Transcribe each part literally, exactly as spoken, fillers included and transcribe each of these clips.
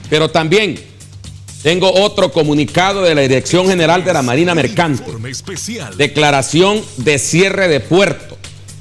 Pero también tengo otro comunicado de la Dirección General de la Marina Mercante. Declaración de cierre de puerto.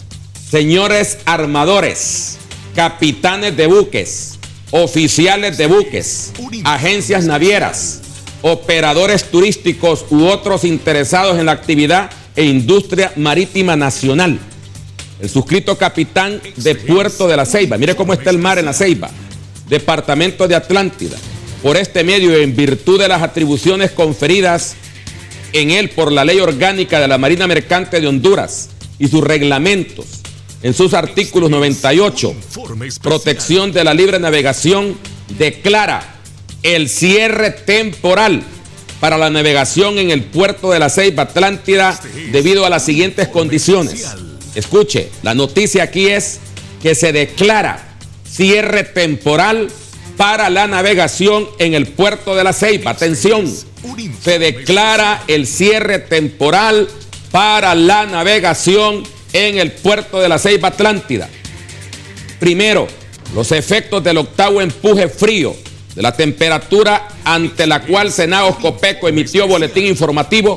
Señores armadores, capitanes de buques, oficiales de buques, agencias navieras, operadores turísticos u otros interesados en la actividad e industria marítima nacional. El suscrito capitán de Puerto de la Ceiba, mire cómo está el mar en la Ceiba, departamento de Atlántida, por este medio, en virtud de las atribuciones conferidas en él por la Ley Orgánica de la Marina Mercante de Honduras y sus reglamentos, en sus artículos noventa y ocho, protección de la libre navegación, declara el cierre temporal para la navegación en el puerto de la Ceiba, Atlántida, debido a las siguientes condiciones. Escuche, la noticia aquí es que se declara cierre temporal para la navegación en el puerto de la Ceiba. Atención, se declara el cierre temporal para la navegación en el puerto de la Ceiba, Atlántida. Primero, los efectos del octavo empuje frío de la temperatura ante la cual Senagos Copeco emitió boletín informativo,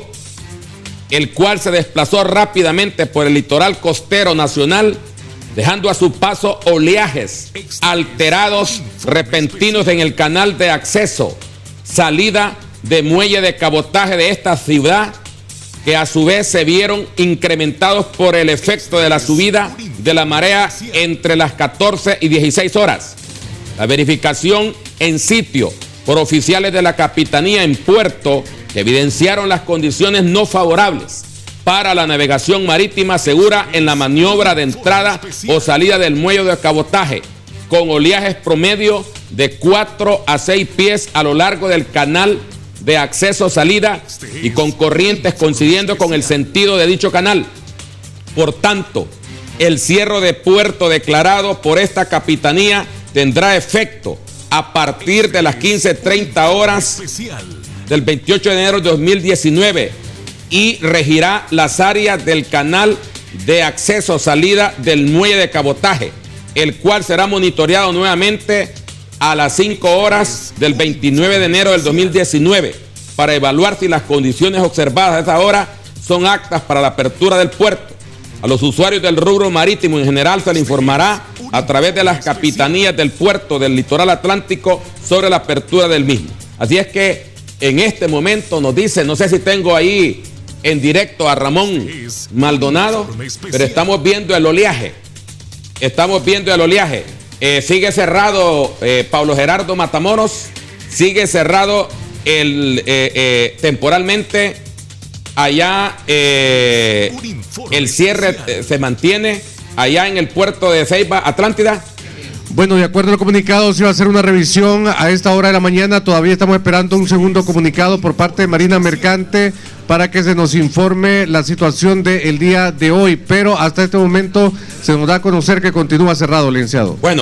el cual se desplazó rápidamente por el litoral costero nacional, dejando a su paso oleajes alterados repentinos en el canal de acceso, salida de muelle de cabotaje de esta ciudad, que a su vez se vieron incrementados por el efecto de la subida de la marea entre las catorce y dieciséis horas. La verificación en sitio por oficiales de la Capitanía en puerto, que evidenciaron las condiciones no favorables para la navegación marítima segura en la maniobra de entrada o salida del muelle de cabotaje, con oleajes promedio de cuatro a seis pies a lo largo del canal de acceso-salida y con corrientes coincidiendo con el sentido de dicho canal. Por tanto, el cierre de puerto declarado por esta Capitanía tendrá efecto a partir de las quince treinta horas del veintiocho de enero de dos mil diecinueve y regirá las áreas del canal de acceso-salida del muelle de cabotaje, el cual será monitoreado nuevamente a las cinco horas del veintinueve de enero del dos mil diecinueve para evaluar si las condiciones observadas a esa hora son aptas para la apertura del puerto. A los usuarios del rubro marítimo en general se les informará a través de las capitanías del puerto del litoral atlántico sobre la apertura del mismo. Así es que en este momento nos dice, no sé si tengo ahí en directo a Ramón Maldonado, pero estamos viendo el oleaje. Estamos viendo el oleaje. Eh, sigue cerrado eh, Pablo Gerardo Matamoros, sigue cerrado el eh, eh, temporalmente allá eh, el cierre eh, se mantiene allá en el puerto de Ceiba, Atlántida. Bueno, de acuerdo al comunicado, se va a hacer una revisión a esta hora de la mañana. Todavía estamos esperando un segundo comunicado por parte de Marina Mercante para que se nos informe la situación del día de hoy. Pero hasta este momento se nos da a conocer que continúa cerrado, licenciado. Bueno.